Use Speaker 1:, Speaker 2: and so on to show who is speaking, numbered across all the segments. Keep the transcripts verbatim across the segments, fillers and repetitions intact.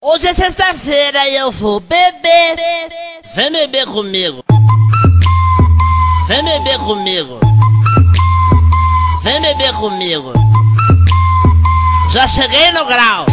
Speaker 1: Hoje é sexta-feira e eu vou beber. Vem beber comigo. Vem beber comigo. Vem beber comigo. Já cheguei no grau.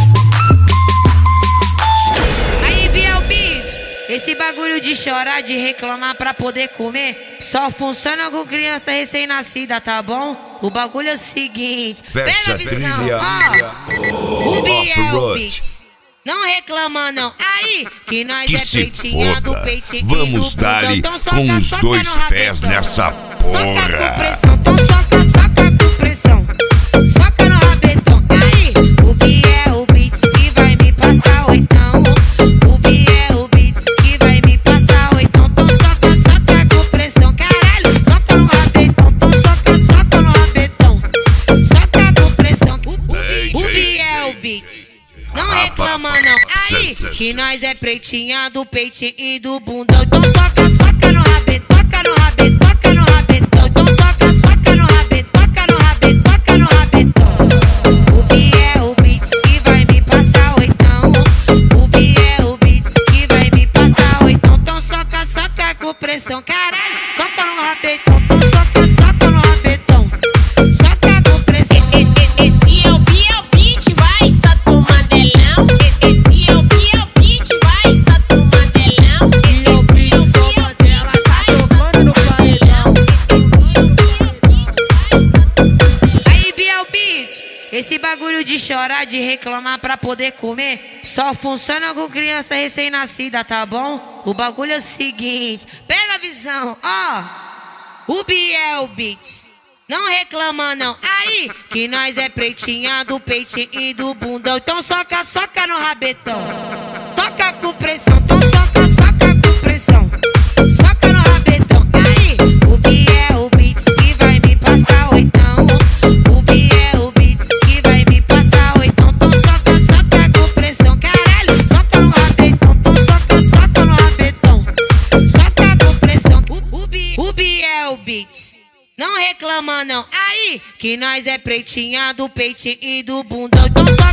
Speaker 2: Aí, Biel Beats, esse bagulho de chorar, de reclamar pra poder comer só funciona com criança recém-nascida, tá bom? O bagulho é o seguinte.
Speaker 3: Fecha a trilha.
Speaker 2: Ó, o Biel Beats. Não reclama não, aí que nós
Speaker 3: que
Speaker 2: é
Speaker 3: se
Speaker 2: peitinha do
Speaker 3: foda.
Speaker 2: peitinho.
Speaker 3: Vamos dar-lhe
Speaker 2: então soca,
Speaker 3: com os
Speaker 2: soca
Speaker 3: dois
Speaker 2: no
Speaker 3: pés
Speaker 2: rabetão.
Speaker 3: nessa
Speaker 2: Toca com
Speaker 3: porra.
Speaker 2: pressão, então soca, soca com pressão. Soca no rabetão, aí o Biel Beats que vai me passar oitão. O Biel Beats que vai me passar oitão. Então soca, soca com pressão, caralho. Soca no rabetão, então soca, soca no rabetão. Soca com pressão, o, o Biel Beats. Não reclama não, aí que nós é pretinha do peitinho e do bundão. Então soca, soca no rabetão, toca no rabetão, toca no rabetão. Então soca, soca no rabetão, toca no rabetão, toca no rabetão. O Biel Beats que vai me passar oitão. O Biel Beats que vai me passar oitão. Então soca, soca com pressão, caralho. Soca no rabetão, então soca, soca no rabetão. Soca com pressão.
Speaker 4: Esse é o Biel Beats, vai só tomar delão. Esse é o Biel Beats, vai só tomar delão. Esse é o Biel Beats, vai só tomar delão.
Speaker 2: Aí, Biel Beats, esse bagulho de chorar, de reclamar pra poder comer só funciona com criança recém-nascida, tá bom? O bagulho é o seguinte, pega a visão, ó. O Biel Beats. Não reclama não, aí que nós é pretinha do peitinho e do bundão. Então soca, soca no rabetão. Toca com pressão, então soca, soca com pressão. Soca no rabetão, aí o Biel Beats que vai me passar oitão. O Biel Beats que vai me passar oitão. Então soca, soca com pressão, caralho. Soca no rabetão, então soca, soca no rabetão. Soca com pressão, o, o, Bi- o Biel Beats. Não reclama não, aí que nós é pretinha do peitinho e do bundão. Então soca.